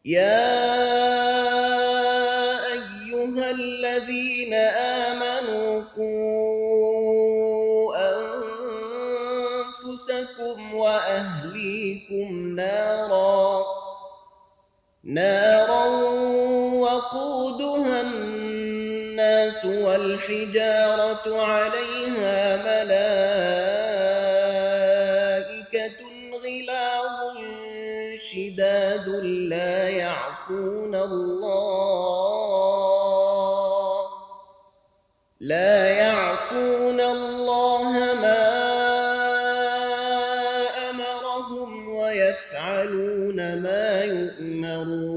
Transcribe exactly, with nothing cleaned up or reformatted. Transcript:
يَا أَيُّهَا الَّذِينَ آمَنُوا قُوا أَنفُسَكُمْ وَأَهْلِيكُمْ نَارًا وَقُودُهَا النَّاسُ وَالْحِجَارَةُ عَلَيْهَا مَلَائِكَةٌ غِلَاظٌ شِدَادٌ لَّا يَعْصُونَ اللَّهَ لا يعصون الله مَا أَمَرَهُمْ وَيَفْعَلُونَ مَا يُؤْمَرُونَ